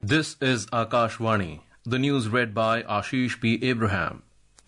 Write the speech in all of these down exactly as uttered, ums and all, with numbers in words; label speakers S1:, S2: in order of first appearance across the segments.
S1: This is Akashvani. The news read by Ashish P. Abraham.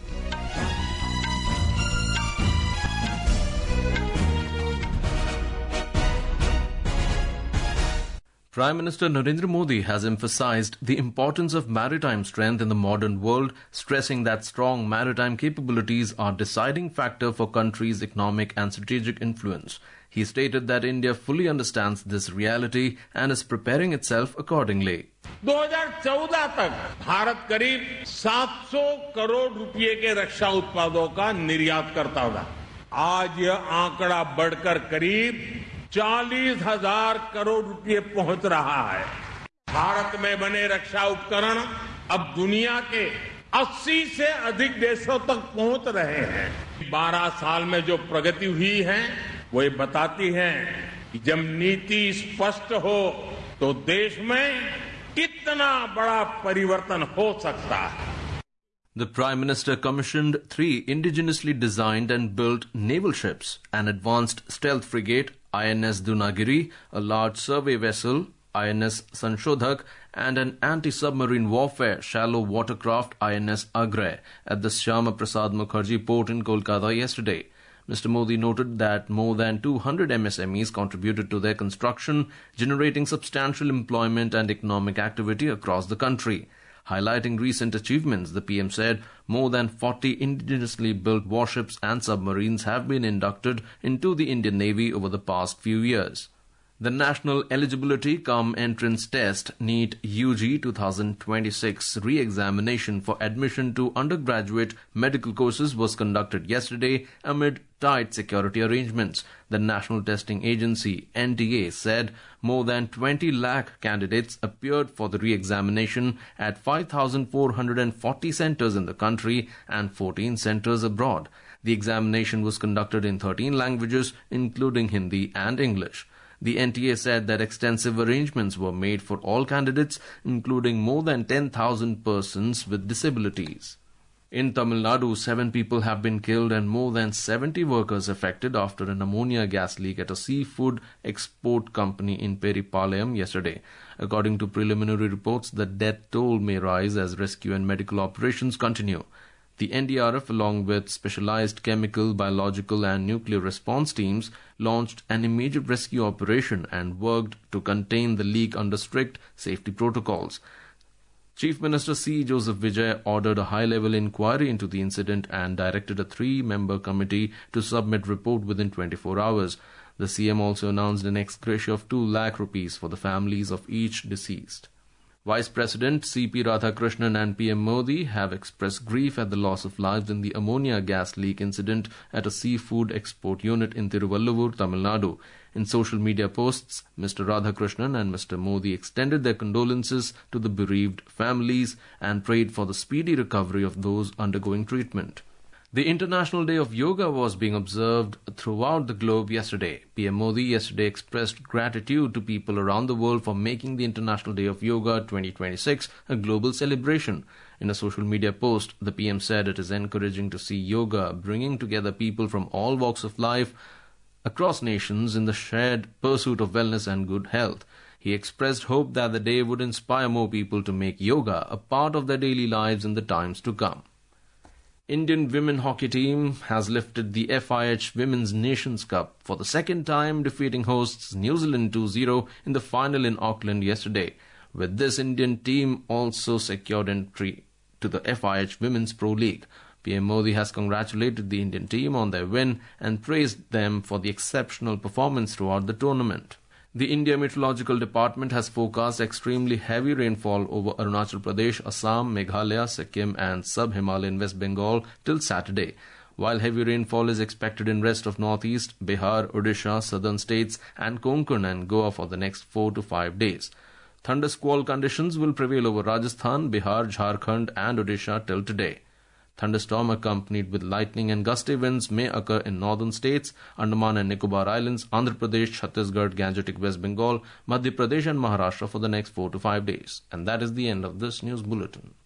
S1: Prime Minister Narendra Modi has emphasized the importance of maritime strength in the modern world, stressing that strong maritime capabilities are a deciding factor for country's economic and strategic influence. He stated that India fully understands this reality and is preparing itself accordingly.
S2: दो हज़ार चौदह तक भारत करीब सात सौ करोड़ रुपए के रक्षा उत्पादों का निर्यात करता था। आज यह आंकड़ा बढ़कर करीब चालीस हजार करोड़ रुपए पहुंच रहा है। भारत में बने रक्षा उपकरण अब दुनिया के अस्सी से अधिक देशों तक पहुंच रहे हैं। बारह साल में जो प्रगति हुई है वो ये बताती है कि जब नीति स्पष्ट हो तो देश में कितना बड़ा परिवर्तन हो सकता है।
S1: The Prime Minister commissioned three indigenously designed and built naval ships, an advanced stealth frigate, I N S Dunagiri, a large survey vessel, I N S Sanshodhak, and an anti-submarine warfare shallow watercraft, I N S Agray, at the Shyama Prasad Mukherjee port in Kolkata yesterday. Mister Modi noted that more than two hundred M S M Es contributed to their construction, generating substantial employment and economic activity across the country. Highlighting recent achievements, the P M said more than forty indigenously built warships and submarines have been inducted into the Indian Navy over the past few years. The National Eligibility Cum Entrance Test NEET U G twenty twenty-six re-examination for admission to undergraduate medical courses was conducted yesterday amid tight security arrangements. The National Testing Agency N T A said more than twenty lakh candidates appeared for the re-examination at five thousand four hundred forty centres in the country and fourteen centres abroad. The examination was conducted in thirteen languages, including Hindi and English. The N T A said that extensive arrangements were made for all candidates, including more than ten thousand persons with disabilities. In Tamil Nadu, seven people have been killed and more than seventy workers affected after an ammonia gas leak at a seafood export company in Peripalayam yesterday. According to preliminary reports, the death toll may rise as rescue and medical operations continue. The N D R F, along with specialized chemical, biological and nuclear response teams, launched an immediate rescue operation and worked to contain the leak under strict safety protocols. Chief Minister C. Joseph Vijay ordered a high-level inquiry into the incident and directed a three-member committee to submit report within twenty-four hours. The C M also announced an ex gratia of two lakh rupees for the families of each deceased. Vice President C P Radhakrishnan and P M Modi have expressed grief at the loss of lives in the ammonia gas leak incident at a seafood export unit in Tiruvallur, Tamil Nadu. In social media posts, Mister Radhakrishnan and Mister Modi extended their condolences to the bereaved families and prayed for the speedy recovery of those undergoing treatment. The International Day of Yoga was being observed throughout the globe yesterday. P M Modi yesterday expressed gratitude to people around the world for making the International Day of Yoga twenty twenty-six a global celebration. In a social media post, the P M said it is encouraging to see yoga bringing together people from all walks of life across nations in the shared pursuit of wellness and good health. He expressed hope that the day would inspire more people to make yoga a part of their daily lives in the times to come. Indian women hockey team has lifted the F I H Women's Nations Cup for the second time, defeating hosts New Zealand two zero in the final in Auckland yesterday. With this, Indian team also secured entry to the F I H Women's Pro League. P M Modi has congratulated the Indian team on their win and praised them for the exceptional performance throughout the tournament. The India Meteorological Department has forecast extremely heavy rainfall over Arunachal Pradesh, Assam, Meghalaya, Sikkim and sub-Himalayan West Bengal till Saturday, while heavy rainfall is expected in rest of Northeast, Bihar, Odisha, southern states and Konkan and Goa for the next four to five days. Thunder squall conditions will prevail over Rajasthan, Bihar, Jharkhand and Odisha till today. Thunderstorm accompanied with lightning and gusty winds may occur in northern states, Andaman and Nicobar Islands, Andhra Pradesh, Chhattisgarh, Gangetic West Bengal, Madhya Pradesh and Maharashtra for the next four to five days. And that is the end of this news bulletin.